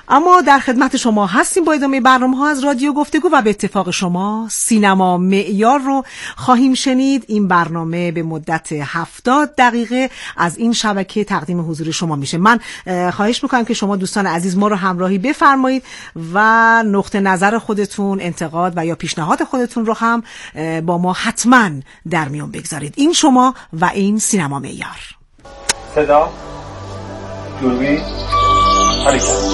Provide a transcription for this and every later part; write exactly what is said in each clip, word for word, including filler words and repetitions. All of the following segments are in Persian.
اما در خدمت شما هستیم با ادامه برنامه‌ها از رادیو گفتگو و به اتفاق شما سینما معیار رو خواهیم شنید. این برنامه به مدت هفتاد دقیقه از این شبکه تقدیم حضور شما میشه. من خواهش میکنم که شما دوستان عزیز ما رو همراهی بفرمایید و نقطه نظر خودتون، انتقاد و یا پیشنهاد خودتون رو هم با ما حتما در میون بگذارید. این شما و این سینما معیار. صدا، دوربین، حرکت.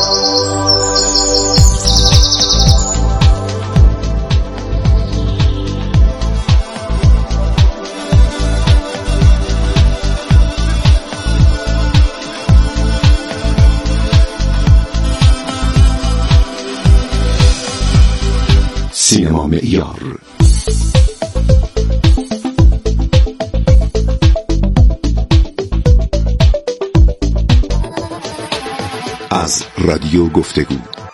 سینما معیار. از رادیو گفتگو.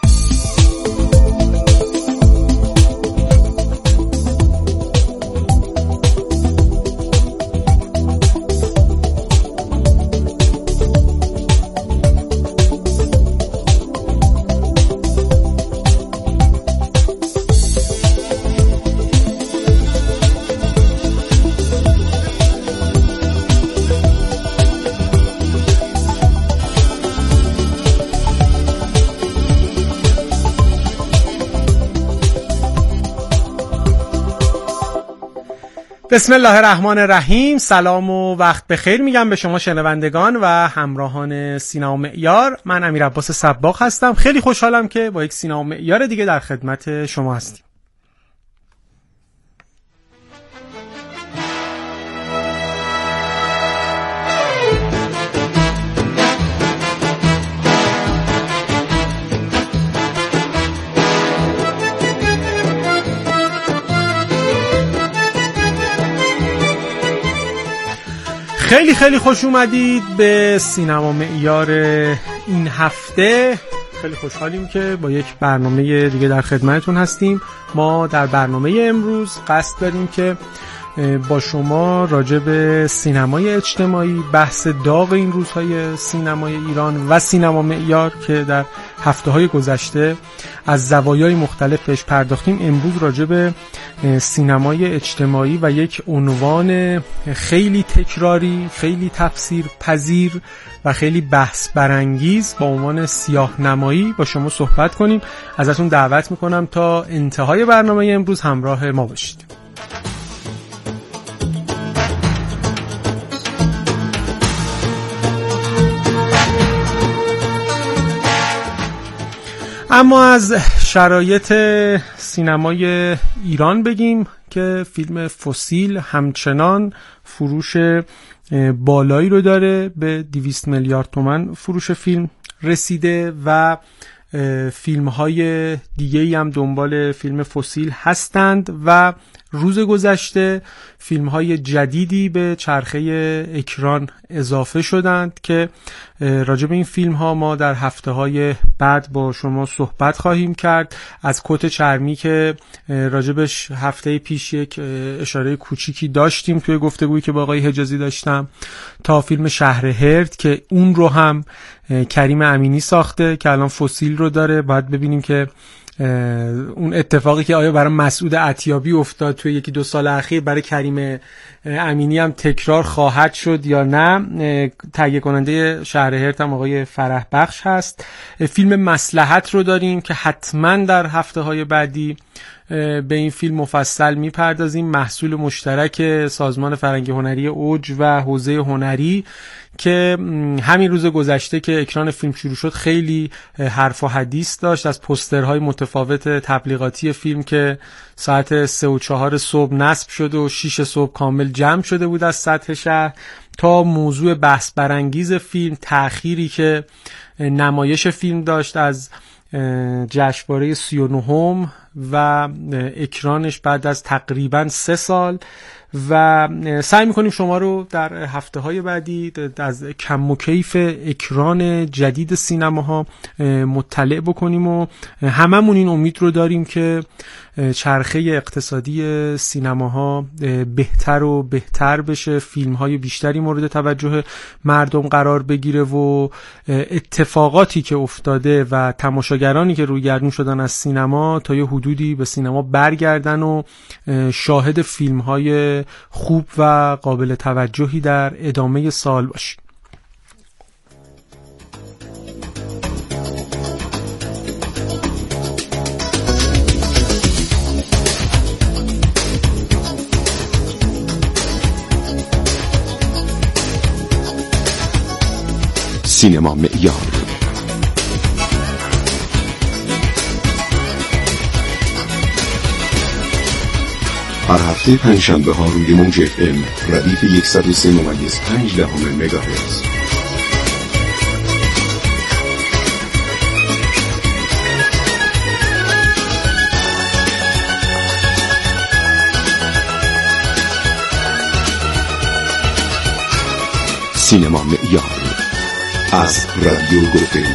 بسم الله الرحمن الرحیم. سلام و وقت بخیر میگم به شما شنوندگان و همراهان سینما معیار. من امیر عباس صباغ هستم. خیلی خوشحالم که با یک سینما معیار دیگه در خدمت شما هستیم. خیلی خیلی خوش اومدید به سینما معیار این هفته. خیلی خوشحالیم که با یک برنامه دیگه در خدمتتون هستیم. ما در برنامه امروز قصد داریم که با شما راجع به سینمای اجتماعی، بحث داغ این روزهای سینمای ایران و سینما معیار که در هفته‌های گذشته از زوایای مختلفش پرداختیم، امروز راجع به سینمای اجتماعی و یک عنوان خیلی تکراری، خیلی تفسیر پذیر و خیلی بحث برانگیز با عنوان سیاه نمایی با شما صحبت کنیم. ازتون دعوت میکنم تا انتهای برنامه امروز همراه ما باشید. اما از شرایط سینمای ایران بگیم که فیلم فسیل همچنان فروش بالایی رو داره، به دویست میلیارد تومان فروش فیلم رسیده و فیلم های دیگه‌ای هم دنبال فیلم فسیل هستند و روز گذشته فیلم های جدیدی به چرخه اکران اضافه شدند که راجع به این فیلم ها ما در هفته های بعد با شما صحبت خواهیم کرد. از کت چرمی که راجبش هفته پیش یک اشاره کوچیکی داشتیم توی گفتگویی که با آقای حجازی داشتم، تا فیلم شهرهرد که اون رو هم کریم امینی ساخته که الان فسیل رو داره. باید ببینیم که اون اتفاقی که آیا برای مسعود عتیابی افتاد توی یکی دو سال اخیر برای کریم امینی هم تکرار خواهد شد یا نه. تهیه کننده شهرهرد هم آقای فرح بخش هست. فیلم مصلحت رو داریم که حتما در هفته های بعدی به این فیلم مفصل میپردازیم، محصول مشترک سازمان فرهنگی هنری اوج و حوزه هنری که همین روز گذشته که اکران فیلم شروع شد خیلی حرف و حدیث داشت، از پوسترهای متفاوت تبلیغاتی فیلم که ساعت سه و چهار صبح نصب شده و شیش صبح کامل جمع شده بود از سطح شهر، تا موضوع بحث برانگیز فیلم، تأخیری که نمایش فیلم داشت از جشنواره سی و نهم و اکرانش بعد از تقریبا سه سال و سعی میکنیم شما رو در هفته های بعدی از کم و کیف اکران جدید سینماها مطلع بکنیم و هممون این امید رو داریم که چرخه اقتصادی سینماها بهتر و بهتر بشه، فیلم های بیشتری مورد توجه مردم قرار بگیره و اتفاقاتی که افتاده و تماشاگرانی که روی گردون شدن از سینما تا یه حدودی به سینما برگردن و شاهد فیلم های خوب و قابل توجهی در ادامه سال باشیم. سینما معیار هر هفته پنجشنبه ها روی موج اف ام ردیف صد و سه ممیز پنج دهم مگاهرتز. سینما معیار از رادیو گفتگو.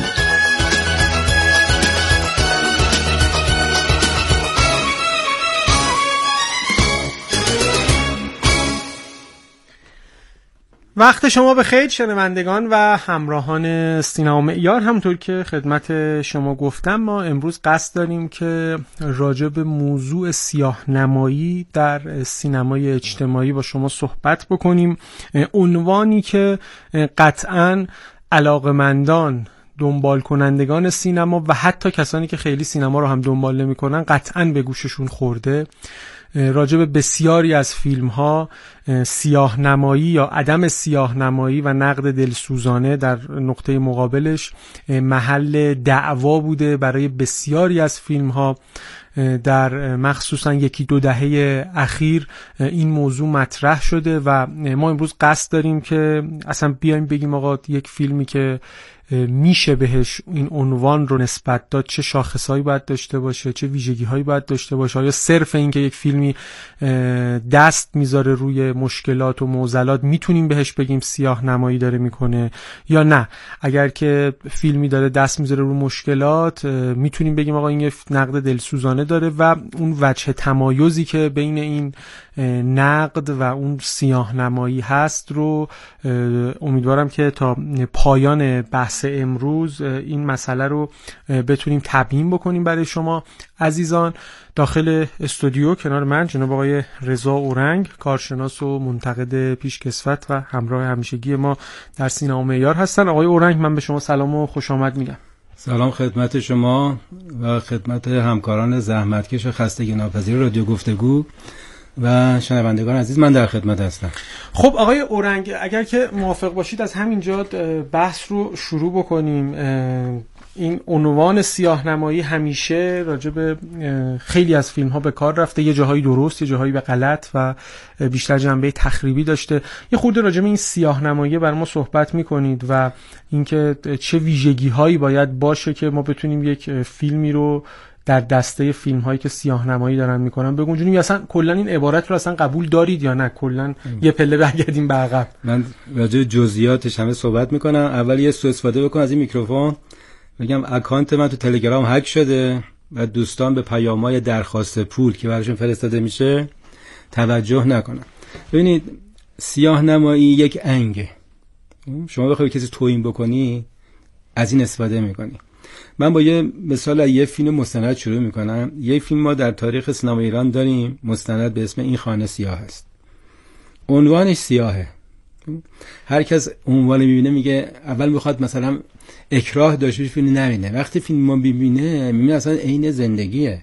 وقت شما بخیر شنوندگان و همراهان سینما معیار. همونطور که خدمت شما گفتم ما امروز قصد داریم که راجع به موضوع سیاه نمایی در سینمای اجتماعی با شما صحبت بکنیم. عنوانی که قطعاً علاقه‌مندان، دنبال کنندگان سینما و حتی کسانی که خیلی سینما رو هم دنبال نمی کنن قطعاً به گوششون خورده. راجع به بسیاری از فیلم ها سیاه نمایی یا عدم سیاه نمایی و نقد دلسوزانه در نقطه مقابلش محل دعوا بوده برای بسیاری از فیلم ها. در مخصوصا یکی دو دهه اخیر این موضوع مطرح شده و ما امروز قصد داریم که اصلا بیایم بگیم آقا یک فیلمی که میشه بهش این عنوان رو نسبت داد چه شاخصهایی باید داشته باشه، چه ویژگی‌هایی باید داشته باشه. آیا صرف این که یک فیلمی دست میذاره روی مشکلات و معضلات میتونیم بهش بگیم سیاه نمایی داره میکنه یا نه؟ اگر که فیلمی داره دست میذاره روی مشکلات میتونیم بگیم آقا این یه نقد دلسوزانه داره و اون وجه تمایزی که بین این نقد و اون سیاه نمایی هست رو امیدوارم که تا پایان بحث امروز این مسئله رو بتونیم تبیین بکنیم برای شما عزیزان. داخل استودیو کنار من جناب آقای رضا اورنگ، کارشناس و منتقد پیشکسوت و همراه همیشگی ما در سینما معیار هستن. آقای اورنگ من به شما سلام و خوش آمد میگم. سلام خدمت شما و خدمت همکاران زحمتکش و خستگی ناپذیر رادیو گفتگو و شنوندگان عزیز، من در خدمت هستم. خب آقای اورنگ اگر که موافق باشید از همینجا بحث رو شروع بکنیم. این عنوان سیاه نمایی همیشه راجع به خیلی از فیلم ها به کار رفته، یه جاهایی درست یه جاهایی به غلط و بیشتر جنبه تخریبی داشته. یه خورده راجع به این سیاه نمایی بر ما صحبت میکنید و اینکه چه ویژگی هایی باید باشه که ما بتونیم یک فیلمی رو در دسته فیلم هایی که سیاه نمایی دارن میکنن بگنجونیم، یا اصلا کلا این عبارت رو اصلا قبول دارید یا نه کلا یه پله برگردیم به عقب؟ من راجع به جزئیاتش همه صحبت میکنم. اول یه سوء استفاده بکنم از این میکروفون، بگم اکانت من تو تلگرام هک شده و دوستان به پیام‌های درخواست پول که براشون فرستاده میشه توجه نکنن. ببینید سیاه نمایی یک انگه. شما بخوای کسی توهین بکنی از این استفاده میکنی. من با یه مثال از یه فیلم مستند شروع میکنم. یه فیلم ما در تاریخ سینما ایران داریم مستند به اسم این خانه سیاه است. عنوانش سیاهه. هر کس عنوان میبینه میگه اول میخواد مثلا اکراه داشته باشه فیلم نبینه. وقتی فیلم ما ببینه میبینه اصلا عین زندگیه.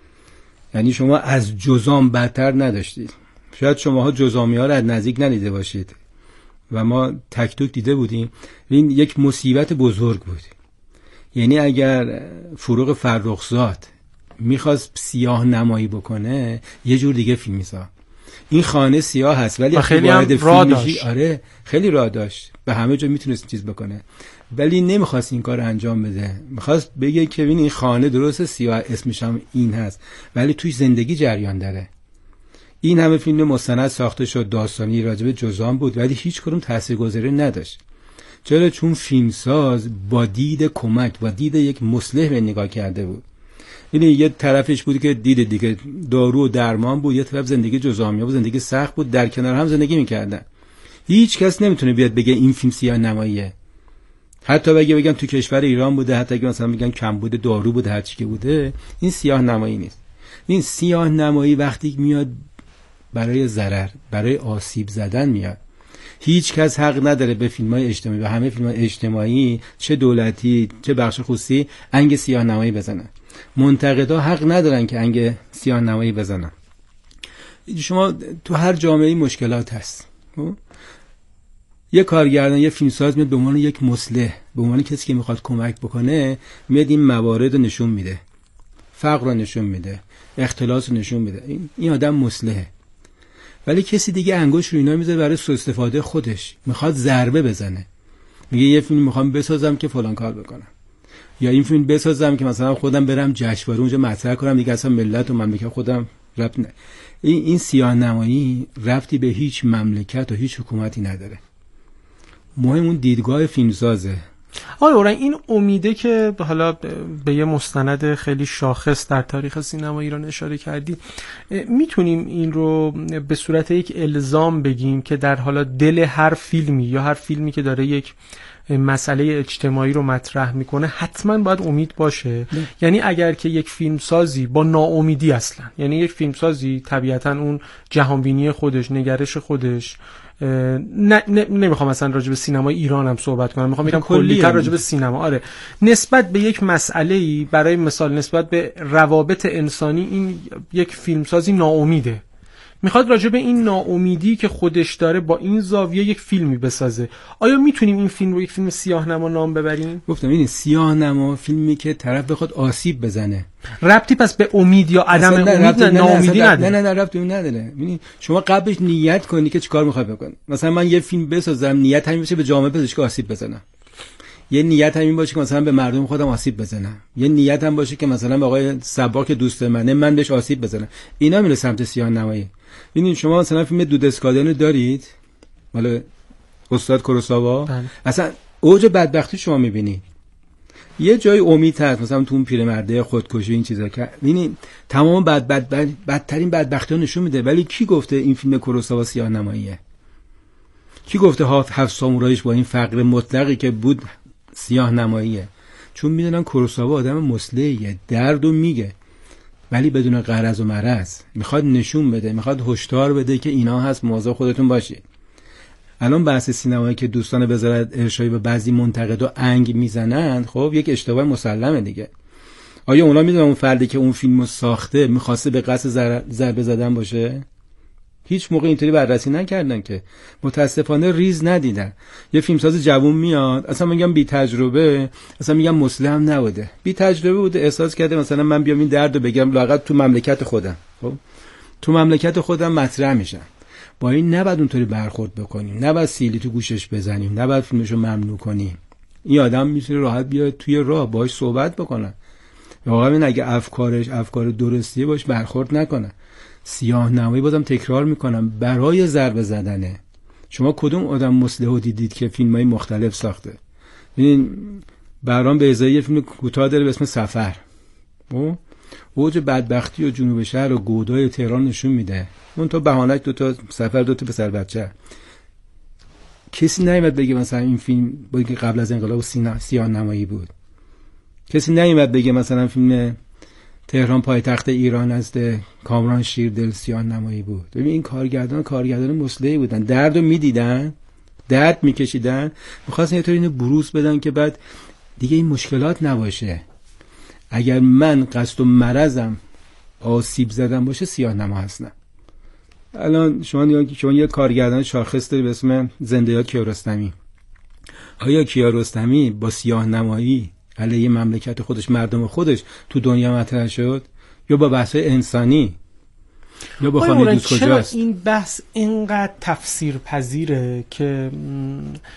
یعنی شما از جزام بدتر نداشتید. شاید شماها جزامی ها رو از نزدیک ندیده باشید و ما تک تک دیده بودیم. این یک مصیبت بزرگ بود. یعنی اگر فروغ فرخزاد میخواست سیاه نمایی بکنه یه جور دیگه فیلم میسازه. این خانه سیاه هست ولی خیلی هم راه داشت. آره خیلی راه داشت، به همه جا میتونست چیز بکنه. ولی نمیخواست این کار رو انجام بده. میخواست بگه که ببین این خانه درست سیاه اسمش هم این هست ولی توی زندگی جریان داره. این همه فیلم مستند ساخته شد، داستانی راجب جزام بود ولی هیچ کدوم تاثیرگذاری نداشت. چرا؟ چون فیلمساز با دید کمک، با دید یک مصلح به نگاه کرده بود. یعنی یه طرفش بود که دید دیگه دارو و درمان بود، یه طرف زندگی جزامی بود، زندگی سخت بود، در کنار هم زندگی میکردن. هیچ کس نمیتونه بیاد بگه این فیلم سیاه نماییه. حتی بگه بگم تو کشور ایران بوده، حتی اگه مثلا میگن کمبود دارو بوده، هر چی که بوده، این سیاه نمایی نیست. این سیاه نمایی وقتی میاد برای ضرر، برای آسیب زدن میاد. هیچ کس حق نداره به فیلم‌های اجتماعی و همه فیلم‌های اجتماعی چه دولتی چه بخش خصوصی انگ سیاه نمایی بزنن. منتقدا حق ندارن که انگ سیاه نمایی بزنن. شما تو هر جامعه‌ای مشکلات هست. یه کارگردان، یه فیلمساز میاد به عنوان یک مصلح، به عنوان کسی که میخواد کمک بکنه، میاد این موارد رو نشون میده، فقر رو نشون میده، اختلاس رو نشون میده. این, این آدم مصلحه. ولی کسی دیگه انگوش رو اینا میذاره برای سوء استفاده خودش، میخواد ضربه بزنه. میگه یه فیلم میخوام بسازم که فلان کار بکنم، یا این فیلم بسازم که مثلا خودم برم جشنواره اونجا مطرح کنم، دیگه اصلا ملت و مملکت خودم ربط نه. این این سیاه نمایی ربطی به هیچ مملکت و هیچ حکومتی نداره. مهم اون دیدگاه فیلمسازه. آره اوران این امیده که حالا به یه مستند خیلی شاخص در تاریخ سینما ایران اشاره کردی، میتونیم این رو به صورت یک الزام بگیم که در حالا دل هر فیلمی یا هر فیلمی که داره یک مسئله اجتماعی رو مطرح میکنه حتما باید امید باشه؟ ده. یعنی اگر که یک فیلمسازی با ناامیدی، اصلا یعنی یک فیلمسازی طبیعتا اون جهانبینی خودش، نگرش خودش، نه نمیخوام مثلا راجع به سینمای ایران هم صحبت کنم، میخوام بگم کلی‌تر راجع به سینما، آره نسبت به یک مسئله‌ای، برای مثال نسبت به روابط انسانی، این یک فیلمسازی ناامیده، میخواد راجع به این ناامیدی که خودش داره با این زاویه یک فیلمی بسازه. آیا میتونیم این فیلم رو یک فیلم سیاه نما نام ببریم؟ گفتم این سیاه نما فیلمی که طرف بخواد آسیب بزنه. ربطی پس به امید یا عدم امید نه، ناامیدی نداره. نه نه نه ربطی اون نداره. ببین شما قبلش نیت کنی که چیکار میخوای بکنی. مثلا من یه فیلم بسازم، نیت همین باشه به جامعه پزشکی آسیب بزنم. یه نیت همین باشه که مثلا به مردم خودم آسیب بزنم. یه نیت هم باشه که مثلا به آقای سباک دوست منه من بهش آسیب بزنم. اینا میره سمت سیاه نمایی. ببینید شما مثلا فیلم دود اسکادن دارید، مال استاد کوروساوا، اصلا اوج بدبختی شما میبینید. یه جای امید هست، مثلا تو اون پیرمرده خودکشی این چیزا که ببینید تمام بد بد بد بدترین بدبختی ها نشون میده. ولی کی گفته این فیلم کوروساوا سیاه نماییه؟ کی گفته هفت هفت سامورایش با این فقر مطلقی که بود سیاه نماییه؟ چون میدونن کوروساوا آدم مصلحیه، دردو میگه ولی بدون غرض و مرض، میخواد نشون بده، میخواد هشدار بده که اینا هست، مواظب خودتون باشید. الان بحث سینمایی که دوستان وزارت ارشادی به بعضی منتقدا انگ میزنند، خب یک اشتباه مسلمه دیگه. آیا اونا میدونن اون فردی که اون فیلمو ساخته میخواسته به قصد ضربه زدن باشه؟ هیچ موقع اینطوری بررسی نکردن که، متاسفانه ریز ندیدن. یه فیلمساز جوون میاد، اصلا میگم بی تجربه، اصلا میگم مسلم نبوده، بی تجربه بوده، احساس کرده مثلا من بیام این دردو بگم لااقل تو مملکت خودم، خب تو مملکت خودم مطرح میشن. با این نباید اونطوری برخورد بکنیم، نباید سیلی تو گوشش بزنیم، نباید فیلمشو ممنوع کنیم. این آدم میتونه راحت بیاد توی راه باهاش صحبت بکنه، واقعا اگه افکارش افکار درستیه باش برخورد نکنه. سیاه نمایی بازم تکرار میکنم برای ضربه زدنه. شما کدوم آدم مصلحو دیدید که فیلمای مختلف ساخته؟ ببین برام به ازای یه فیلم کوتاه داره به اسم سفر، او اوج بدبختی و جنوب شهر و گودای تهران نشون میده. اون تو بهانه‌اش دو تا سفر، دو تا پسر بچه. کسی نمیاد بگه مثلا این فیلم با که قبل از انقلاب سیاه نمایی بود. کسی نمیاد بگه مثلا فیلم تهران پایتخت ایران است کامران شیردل سیاه نمایی بود. ببین این کارگردان کارگردان مصلحی بودن، دردو میدیدن، درد میکشیدن، میخواستن یه طوری اینو بروز بدن که بعد دیگه این مشکلات نباشه. اگر من قصد و مرضم آسیب زدن باشه سیاه نما هستم. الان شما شما یه کارگردان شاخص داری به اسم زنده‌یاد کیارستمی. آیا کیارستمی با سیاه نمایی علیه مملکت خودش، مردم خودش تو دنیا مطرح شد، یا با بحث انسانی، یا با خانه دوست کجاست؟ چرا این بحث اینقدر تفسیر پذیره که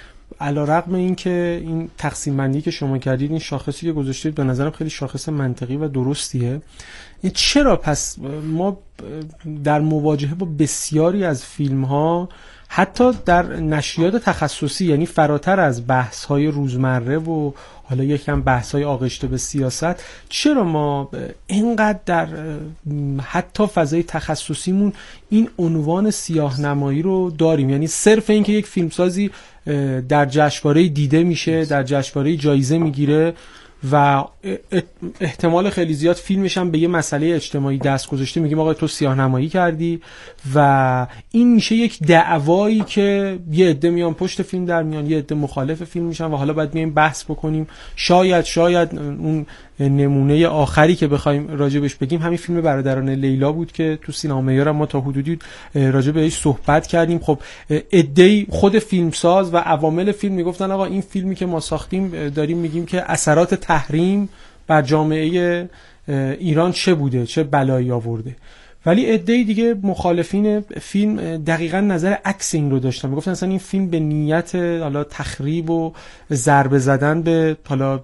علیرغم اینکه این تقسیم بندی که شما کردید، این شاخصی که گذاشتید به نظرم خیلی شاخص منطقی و درستیه، چرا پس ما در مواجهه با بسیاری از فیلم ها حتی در نشریات تخصصی، یعنی فراتر از بحث های روزمره و حالا یکم بحث های آغشته به سیاست، چرا ما اینقدر در حتی فضای تخصصیمون این عنوان سیاه نمایی رو داریم؟ یعنی صرف این که یک فیلمسازی در جشنواره دیده میشه، در جشنواره جایزه میگیره و احتمال خیلی زیاد فیلمش هم به یه مسئله اجتماعی دست گذاشته، میگیم آقا تو سیاه نمایی کردی، و این میشه یک دعوایی که یه عده میان پشت فیلم در میان، یه عده مخالف فیلم میشن و حالا باید میایم بحث بکنیم. شاید شاید اون نمونه آخری که بخوایم راجبش بگیم همین فیلم برادران لیلا بود که تو سینما معیار ما تا حدودی راجب بهش صحبت کردیم. خب عده‌ای خود فیلمساز و عوامل فیلم میگفتن آقا این فیلمی که ما ساختیم داریم میگیم که اثرات تحریم بر جامعه ایران چه بوده، چه بلایی آورده، ولی عده‌ای دیگه مخالفین فیلم دقیقاً نظر عکس این رو داشتن، میگفتن اصلا این فیلم به نیت حالا تخریب و ضربه زدن به حالا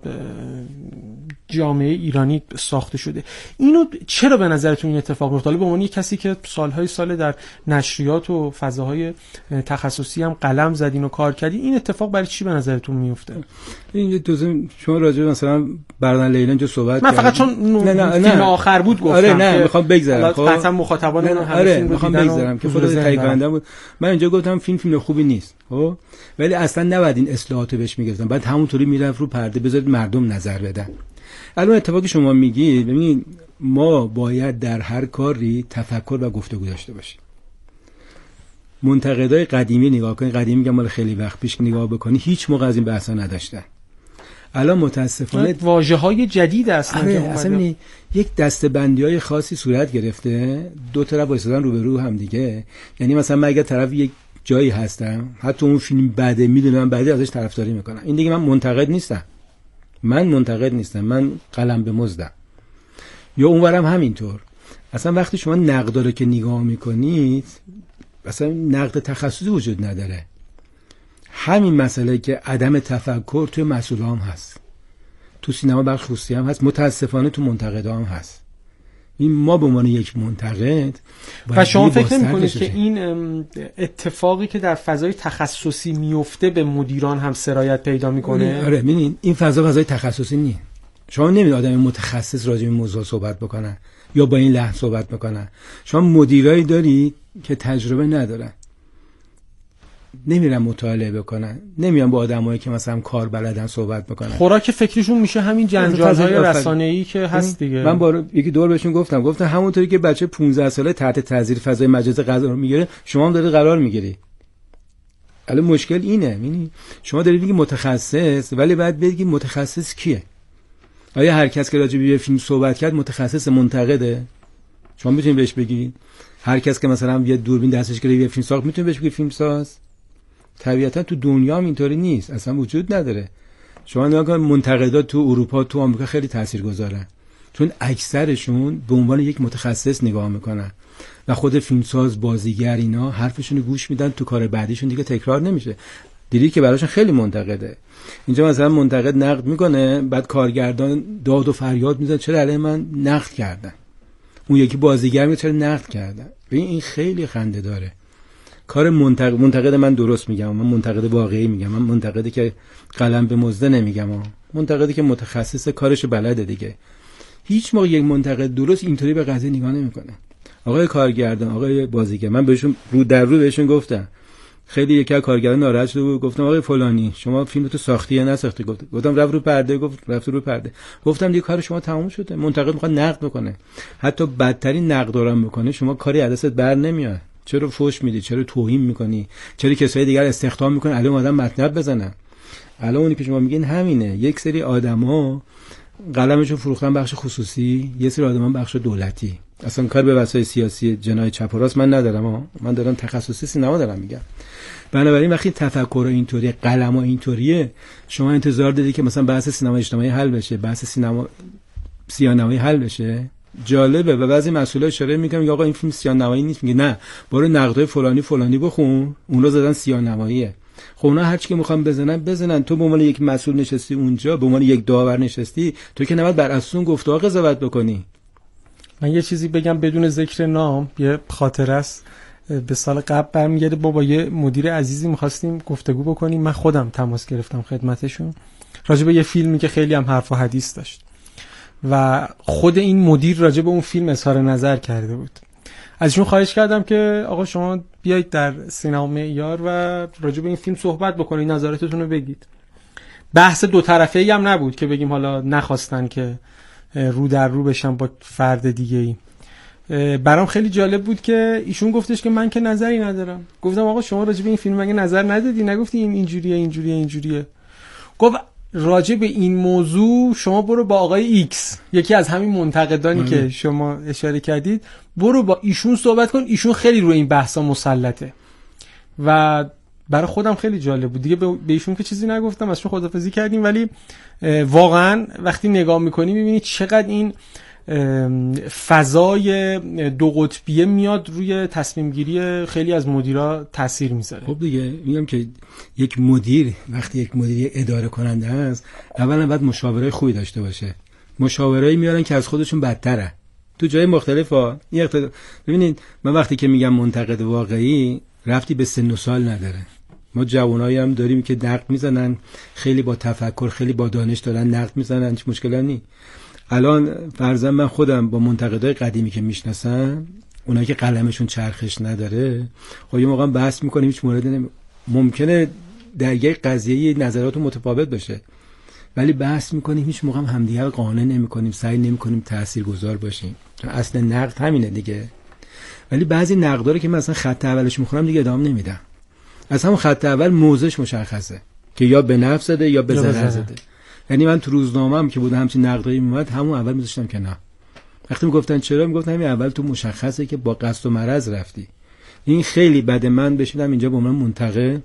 جامعه ایرانی ساخته شده. اینو چرا به نظرتون این اتفاق میفته؟ به عنوان یک کسی که سالهای سال در نشریات و فضاهای تخصصی هم قلم زدین و کار کردین، این اتفاق برای چی به نظرتون میفته؟ این دوزم شما راجع به مثلا برادران لیلا اینجا صحبت من فقط چون نه نه فیلم نه. آخر بود گفتم. آره نه میخوام بگذرم، خب قطعا مخاطبان من همه آره فیلم رو میخوام دیدن بگذرم که خود تایید کننده بود. من اینجا گفتم فیلم فیلم خوبی نیست، خب ولی اصلا نباید این اصلاحاتو بهش میگفتن، بعد همونطوری میرفت رو پرده بذارید مردم نظر بدن. الان اتفاقی شما میگید، ببینید ما باید در هر کاری تفکر و گفتگو داشته باشیم. منتقدای قدیمی نگاه کنید، قدیمی میگم مال خیلی وقت پیش نگاه بکنی هیچ موقع از این بحثا نداشتن. الان متاسفانه واژه‌های جدید هستن آره، که اصلا یک دسته‌بندی‌های خاصی صورت گرفته، دو طرف وایسادن روبرو هم دیگه. یعنی مثلا من اگه طرف یک جایی هستم، حتی اون فیلم بده میدونم، بعدی ازش طرفداری میکنم، این دیگه من منتقد نیستم. من منتقد نیستم، من قلم به مزدم. یا اونورم همینطور. اصلا وقتی شما نقد رو که نگاه میکنید، اصلا نقد تخصصی وجود نداره. همین مسئله که عدم تفکر توی مسئول هم هست، تو سینما بخش خصوصی هم هست، متاسفانه تو منتقدا هم هست. این ما به عنوان یک منتقد و شما فکر نمی‌کنید که این اتفاقی که در فضای تخصصی میفته به مدیران هم سرایت پیدا میکنه؟ آره ببینید این فضا فضای تخصصی نیست. شما نمی‌بینید آدم متخصص راجع به موضوع صحبت بکنه یا با این لحن صحبت بکنه. شما مدیرایی داری که تجربه ندارن، نمیرن مطالعه بکنن، نمیان با آدمایی که مثلا کار بلدن صحبت بکنن. خوراک فکریشون میشه همین جنجال‌های رسانه‌ای که هست دیگه. من با یکی دور بهشون گفتم گفتم همونطوری که بچه پانزده ساله تحت تاثیر فضای مجازی قرار میگیره، شما هم دارید قرار میگیری. الان مشکل اینه، یعنی شما دارید میگی متخصص، ولی بعد بگید متخصص کیه؟ آیا هر کس که راجع به فیلم صحبت کرد متخصص منتقده؟ شما میتونید بهش بگید؟ هر کس که مثلا یه دوربین دستش گرفته یه فیلم ساخت میتونه بهش بگید فیلم ساز؟ طبیعتا تو دنیا هم اینطوری نیست، اصلا وجود نداره. شما نگاه کن منتقدات تو اروپا تو آمریکا خیلی تاثیرگذارن، چون اکثرشون به عنوان یک متخصص نگاه میکنن و خود فیلمساز، بازیگر، اینا حرفشون رو گوش میدن، تو کار بعدیشون دیگه تکرار نمیشه. دیدی که براشون خیلی منتقده. اینجا مثلا منتقد نقد میکنه، بعد کارگردان داد و فریاد میزنه چرا علیه من نقد کردن، اون یکی بازیگر میگه چرا نقد کردن. ببین این خیلی خنده داره. کار منتقد منتقد من درست میگم، من منتقد واقعی میگم، من منتقدی که قلم به مزد نمیگم، منتقدی که متخصص کارش بلده دیگه. هیچ موقع یک منتقد درست اینطوری به قضیه نگاه نمیکنه. آقای کارگردان، آقای بازیگر، من بهشون رو در رو بهشون گفتم، خیلی یکی از کارگردان ناراحت شد، گفتم آقای فلانی شما فیلم تو ساختی یا نساختی؟ گفت گفتم رفت رو پرده، گفت رفت رو پرده. گفتم دیگه کار شما تموم شده. منتقد میخواد نقد بکنه، حتی بدترین نقد رو میکنه، شما کاری از دستت بر نمیاد. چرا فوش میدی؟ چرا توهین میکنی؟ چرا کسای دیگر استخدام میکنی الان آدم مطلب بزنن؟ الان اونی که شما میگین همینه. یک سری آدما قلمشون فروختن بخش خصوصی، یه سری آدما بخش دولتی. اصلا کار به وسایل سیاسی جنای چپ و راست من ندارم ها. من دارم تخصصی سینما دارم میگم. بنابراین وقتی تفکر اینطوری، قلم اینطوریه، شما انتظار داری که مثلا بحث سینما اجتماعی حل بشه، بحث سینما سیاه‌نمایی حل بشه؟ جالبه. و بعضی مسئولا اشاره میکنن آقا این فیلم سیاه‌نمایی نیست، میگه نه برو نقدای فلانی فلانی بخون، اون رو زدن سیاه‌نماییه. خب اونا هر چی که میخوان بزنن بزنن، تو به عنوان یک مسئول نشستی اونجا، به عنوان یک داور نشستی، تو که نباید بر اساس اون گفته‌ها قضاوت بکنی. من یه چیزی بگم بدون ذکر نام، یه خاطره است. به سال قبل برمیگرده، بابا یه مدیر عزیزی می‌خواستیم گفتگو بکنیم، من خودم تماس گرفتم خدمتشون راجع به یه فیلمی که خیلی هم حرف و حدیث داشت و خود این مدیر راجع به اون فیلم اظهار نظر کرده بود. ازشون خواهش کردم که آقا شما بیایید در سینما معیار و راجع به این فیلم صحبت بکنید، نظراتتون رو بگید. بحث دو طرفه‌ای هم نبود که بگیم حالا نخواستن که رو در رو بشن با فرد دیگه ای. برام خیلی جالب بود که ایشون گفتش که من که نظری ندارم. گفتم آقا شما راجع به این فیلم مگه نظر ندادی؟ نگفتی این اینجوریه اینجوریه اینجوریه؟ گفت راجع به این موضوع شما برو با آقای ایکس، یکی از همین منتقدانی که شما اشاره کردید، برو با ایشون صحبت کن، ایشون خیلی روی این بحثا مسلطه. و برای خودم خیلی جالب بود دیگه. به ایشون که چیزی نگفتم، ازشون خداحافظی کردیم، ولی واقعا وقتی نگاه میکنی میبینی چقدر این فضای دو قطبیه میاد روی تصمیم گیری خیلی از مدیرا تاثیر میذاره. خب دیگه میگم که یک مدیر وقتی یک مدیر اداره کننده است، اولا باید مشاوره خوبی داشته باشه. مشاورایی میارن که از خودشون بدتره تو جای مختلفا. این اقتد... ببینید من وقتی که میگم منتقد واقعی رفتی به سن و سال نداره. ما جوانایی هم داریم که نقد میزنن، خیلی با تفکر، خیلی با دانش دارن نقد میزنن، هیچ مشکلی نیست. الان فرضاً من خودم با منتقدای قدیمی که میشناسم، اونایی که قلمشون چرخش نداره، خب یه موقع بحث میکنیم هیچ موردی نمی... ممکنه در یک قضیه نظرات متفاوت باشه، ولی بحث میکنیم هیچ موقع هم همدیگه رو قانع نمیکنیم، سعی نمیکنیم تاثیرگذار باشیم. اصل نقد همینه دیگه. ولی بعضی نقدا رو که من اصلا خط اولش میخونم دیگه ادامه نمیدم. از همون خط اول موضوعش مشخصه که یا به نفع زده یا به ضرر زده. یعنی من تو روزنامه‌ام که بود همچین نقدایی میومد، همون اول میذاشتم که نه. وقتی میگفتن چرا، میگفتن همین اول تو مشخصه که با قصد و مرض رفتی. این خیلی بده. من بشینم اینجا با من منتقد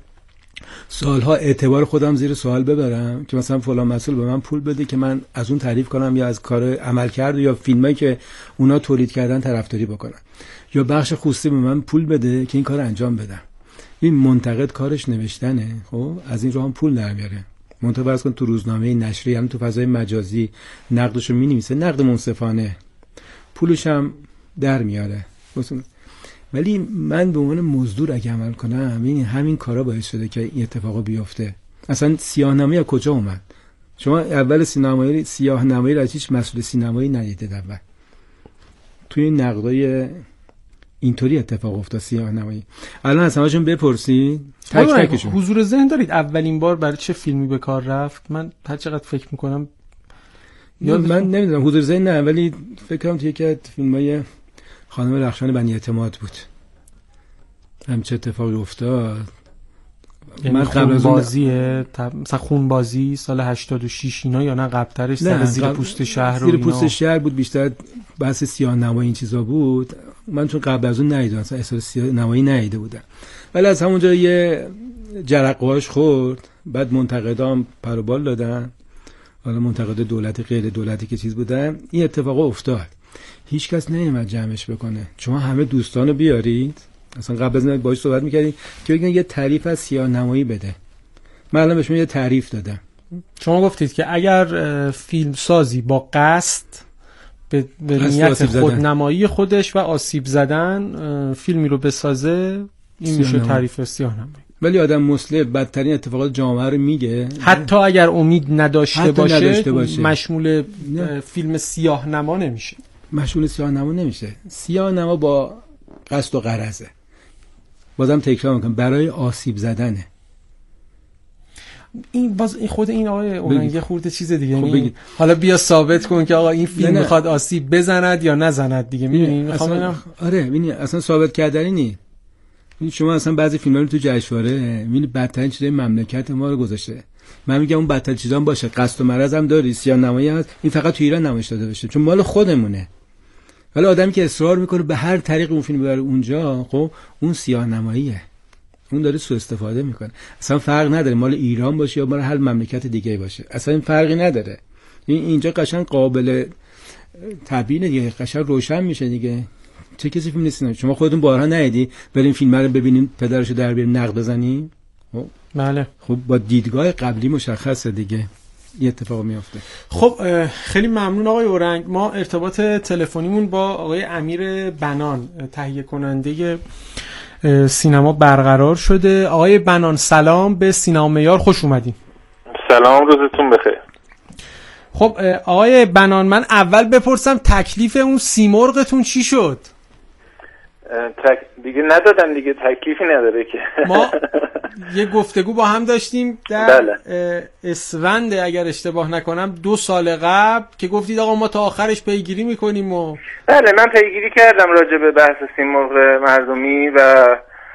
سالها اعتبار خودم زیر سوال ببرم که مثلا فلان مسئول به من پول بده که من از اون تعریف کنم یا از کار عمل کرد یا فیلمایی که اونا تولید کردن طرفداری بکنم، یا بخش خصوصی به من پول بده که این کار انجام بدم. این منتقد کارش نوشتنه، خب از این راه هم پول در میاره. منتها فرض کن تو روزنامه نشری هم تو فضای مجازی نقدشو می‌نویسه، نقد منصفانه، پولش هم در میاره. ولی من به عنوان مزدور اگه عمل کنم، همین همین کارا باعث شده که این اتفاقا بیفته. اصلا سیاه‌نمایی از کجا اومد؟ شما اول سینمایی سیاه‌نمایی را هیچ مسئول سینمایی ندیدید اول. توی این نقدای اینطوری اتفاق افتاد سیاه‌نمایی. الان از همه‌شون بپرسید تک تکشون حضور ذهن دارید اولین بار برای چه فیلمی به کار رفت؟ من هر چقدر فکر میکنم یا من نمیدونم حضور ذهن نه، ولی فکر کنم توی یکی از فیلم‌های خانم رخشان بنی اعتماد بود همچه اتفاقی افتاد. من قبل از بازیه مثلا خون بازی سال هشتاد و شش اینا یا نه قبل‌ترش سر زیر پوست شهر رو زیر پوست شهر بود، بیشتر بحث سیاه‌نمایی این چیزا بود. من چون قبل از اون ندیدم، اصلا احساس سیاه‌نمایی ندیده بودم، ولی از همونجا یه جرقه‌اش خورد. بعد منتقدام پر و بال دادن، حالا منتقد دولتی غیر دولتی که چیز بودن، این اتفاق افتاد. هیچ کس نمی‌اومد جمعش بکنه. شما همه دوستانو بیارید، اصلا قبل از این باهاش صحبت می‌کردیم که بگن یه تعریف از سیاه‌نمایی بده. من الان بهشون یه تعریف دادم. شما گفتید که اگر فیلم سازی با قصد به, به نیت خودنمایی خودش و آسیب زدن فیلمی رو بسازه، این میشه تعریف سیاه‌نمایی. ولی آدم مسلح بدترین اتفاقات جامعه رو میگه، حتی اگر امید نداشته حتی باشه, نداشته باشه مشمول فیلم سیاه‌نما نمیشه. مشمول سیاه‌نما نمیشه. سیاه‌نما با قصد و غرضه. بازم تکرار میکنم، برای آسیب زدنه. این باز خود این آقای اورنگی خورده چیز دیگه. خب حالا بیا ثابت کن که آقا این فیلم میخواد آسیب بزند یا نزند دیگه. میدونی میخوام ببینم. آره ببینی اصلا ثابت کردنی نیست. شما اصلا بعضی فیلم‌ها رو تو جشنواره میبینی بدترین چیزای مملکت ما رو گذاشته. من میگم اون بدترین چیزا هم باشه، قصد و مرض هم داری، سیاه‌نمایی هست، این فقط تو ایران نمایش داده بشه چون مال خودمونه. ولی آدمی که اصرار میکنه به هر طریق اون فیلم ببره اونجا، خب اون سیاه‌نماییه، اون داره سوء استفاده میکنه. اصلا فرق نداره مال ایران باشه یا مال هر مملکت دیگه باشه، اصلا این فرقی نداره. این اینجا قشنگ قابل تبیینه دیگه، قشنگ روشن میشه دیگه. چه کسی فیلم نیست؟ شما خودتون بارها ندیدی بریم فیلم رو ببینین پدرشو در بیارین نقد بزنین؟ بله. خب با دیدگاه قبلی مشخصه دیگه یه اتفاق میافته. خب خیلی ممنون آقای اورنگ. ما ارتباط تلفنیمون با آقای امیر بنان تهیه کننده سینما برقرار شده. آقای بنان سلام، به سینما معیار خوش اومدین. سلام، روزتون بخیر. خب آقای بنان، من اول بپرسم تکلیف اون سیمرغتون چی شد؟ تک... دیگه ندادن دیگه، تکلیفی نداره که. ما یه گفتگو با هم داشتیم در بله. اسفند اگر اشتباه نکنم دو سال قبل که گفتید آقا ما تا آخرش پیگیری میکنیم و بله، من پیگیری کردم راجع به بحث سیمرغ مردمی و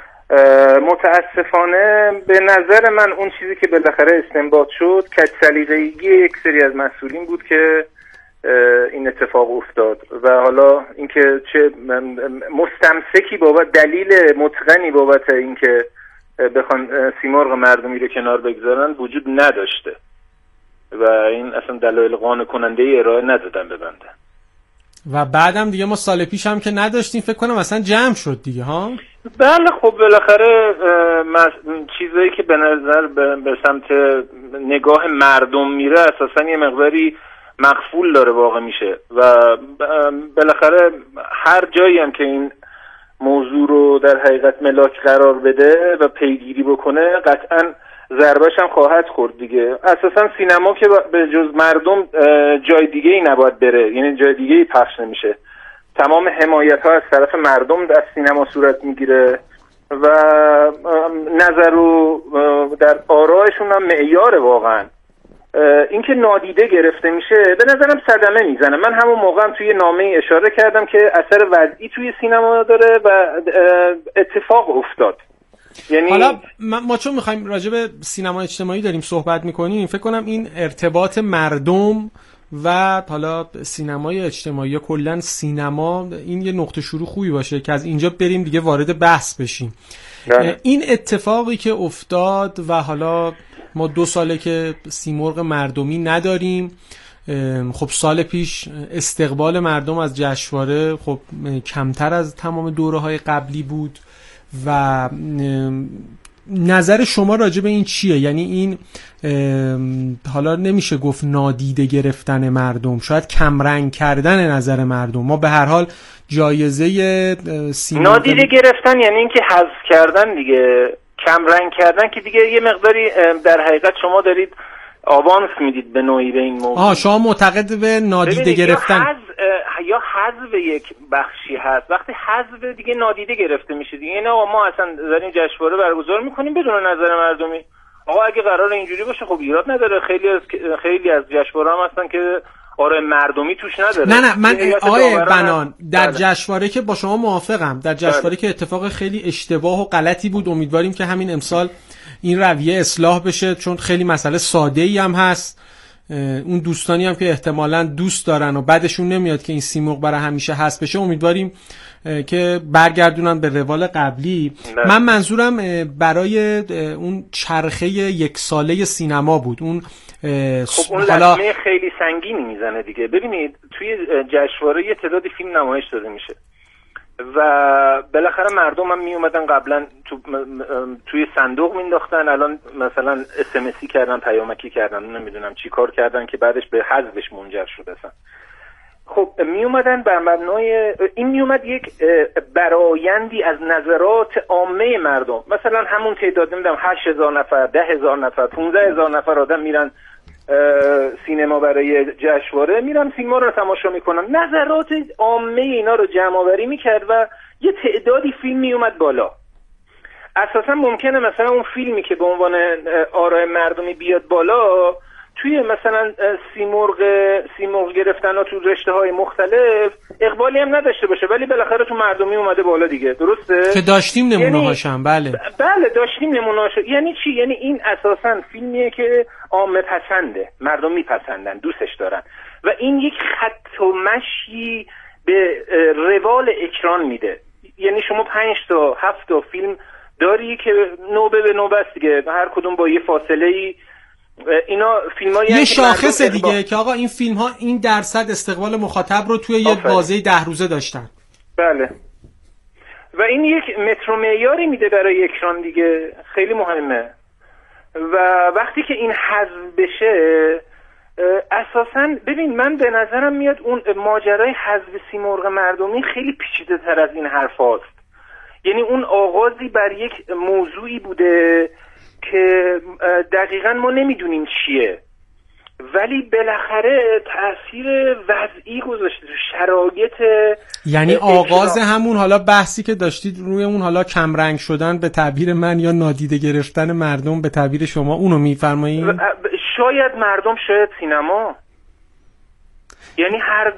متاسفانه به نظر من اون چیزی که بالاخره استنباط شد کج سلیقگی یک سری از مسئولین بود که این اتفاق افتاد و حالا اینکه چه مستمسکی بابت دلیل متقنی بابت اینکه بخوان سیمرغ مردمی رو کنار بگذارن وجود نداشته و این اصلا دلایل قانع کننده ای ارائه ندادن به بنده. و بعدم دیگه ما سال پیش هم که نداشتیم، فکر کنم اصلا جمع شد دیگه ها. بله خب بالاخره چیزایی که به نظر به سمت نگاه مردم میره اساسا یه مقداری مخفول داره واقع میشه و بالاخره هر جایی هم که این موضوع رو در حقیقت ملاک قرار بده و پیگیری بکنه قطعا ضربه‌ش هم خواهد خورد دیگه. اساسا سینما که به جز مردم جای دیگه ای نباید بره، یعنی جای دیگه ای پخش نمیشه. تمام حمایت ها از طرف مردم در سینما صورت میگیره و نظر و در آرایشون هم معیار واقعا. اینکه نادیده گرفته میشه به نظرم صدمه میزنه. من همون موقع هم توی نامه اشاره کردم که اثر وضعی توی سینما داره و اتفاق افتاد. یعنی حالا ما چون میخوایم راجع به سینما اجتماعی داریم صحبت میکنیم، فکر کنم این ارتباط مردم و حالا سینمای اجتماعی کلا سینما این یه نقطه شروع خوبی باشه که از اینجا بریم دیگه وارد بحث بشیم. ده. این اتفاقی که افتاد و حالا ما دو ساله که سیمرغ مردمی نداریم، خب سال پیش استقبال مردم از جشنواره خب کمتر از تمام دوره‌های قبلی بود و نظر شما راجع به این چیه؟ یعنی این حالا نمیشه گفت نادیده گرفتن مردم، شاید کمرنگ کردن نظر مردم. ما به هر حال جایزه سیمرغ نادیده گرفتن یعنی اینکه حذف کردن دیگه، کمرنگ کردن که دیگه یه مقداری در حقیقت شما دارید آوانس میدید به نوعی به این موضوع. آها، شما معتقد به نادیده گرفتن یا حذف یا حذف یک بخشی هست. وقتی حذف دیگه نادیده گرفته میشه دیگه. یعنی آقا ما اصلا داریم جشنواره برگزار میکنیم بدون نظر مردمی. آقا اگه قرار اینجوری باشه خب ایراد نداره. خیلی از خیلی از جشنواره هم هستن که آره مردمی توش نداره. نه نه من آقای بنان در جشنواره که با شما موافقم، در جشنواره که اتفاق خیلی اشتباه و غلطی بود. امیدواریم که همین امسال این رویه اصلاح بشه چون خیلی مسئله ساده ای هم هست. اون دوستانی هم که احتمالاً دوست دارن و بعدشون نمیاد که این سیمرغ برای همیشه هست بشه، امیدواریم که برگردونن به روال قبلی. نه. من منظورم برای اون چرخه یک ساله سینما بود. اون خب اون حالا... لطمه خیلی سنگینی میزنه دیگه. ببینید توی جشنواره یه تعدادی فیلم نمایش داده میشه و بالاخره مردم هم می اومدن قبلا تو توی صندوق مینداختن، الان مثلا اس ام اسی کردن، پیامکی کردن، نمیدونم چی کار کردن که بعدش به حذفش منجر شد اصلا. خب می اومدن بر مبنای این می اومد یک برایندی از نظرات عامه مردم، مثلا همون تعداد نمیدونم هشت هزار نفر، ده هزار نفر، پانزده هزار نفر آدم میرن سینما برای جشنواره، میرن سینما رو تماشا میکنن، نظرات عامه اینا رو جمع آوری میکرد و یه تعدادی فیلم میومد بالا. اساسا ممکنه مثلا اون فیلمی که به عنوان آراء مردمی بیاد بالا توی مثلا سیمرغ سیمرغ گرفتن ها تو رشته های مختلف اقبالی هم نداشته باشه، ولی بالاخره تو مردمی اومده بالا دیگه. درسته که داشتیم نمونه هاشم. بله بله داشتیم نمونه هاشم. یعنی چی؟ یعنی این اساسا فیلمیه که عامه پسنده، مردم میپسندن، دوستش دارن و این یک خط و مشی به روال اکران میده. یعنی شما پنج تا هفت تا فیلم داری که نوبه به نوبه است دیگه، هر کدوم با یه فاصله ای. اینا فیلمایی یه شاخص دیگه که آقا این فیلم ها این درصد استقبال مخاطب رو توی یه بازه ده روزه داشتن. بله و این یک متر و معیاری میده برای اکران دیگه، خیلی مهمه. و وقتی که این حذف بشه اساساً ببین من به نظرم میاد اون ماجرای حذف سیمرغ مردمی خیلی پیچیده تر از این حرف هاست. یعنی اون آغازی بر یک موضوعی بوده که دقیقاً ما نمیدونیم چیه، ولی بالاخره تأثیر وضعی گذاشته، شرایط. یعنی آغاز همون حالا بحثی که داشتید روی اون حالا کمرنگ شدن به تعبیر من یا نادیده گرفتن مردم به تعبیر شما، اونو میفرمایید؟ شاید مردم، شاید سینما، یعنی هر